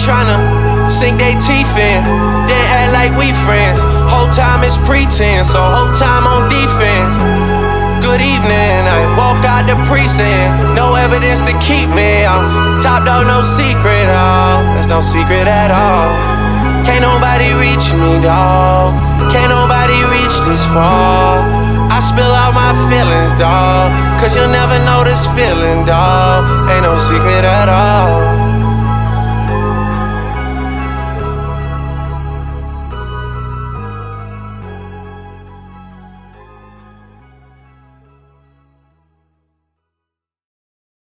tryna sink they teeth in, then act like we friends. Whole time is pretense, so whole time on defense. Good evening, I walk out the precinct. No evidence to keep me. I'm top dog, no secret, oh. There's no secret at all. Can't nobody reach me, dawg. Can't nobody reach this far. I spill out my feelings, dawg, cause you'll never know this feeling, dawg. Ain't no secret at all.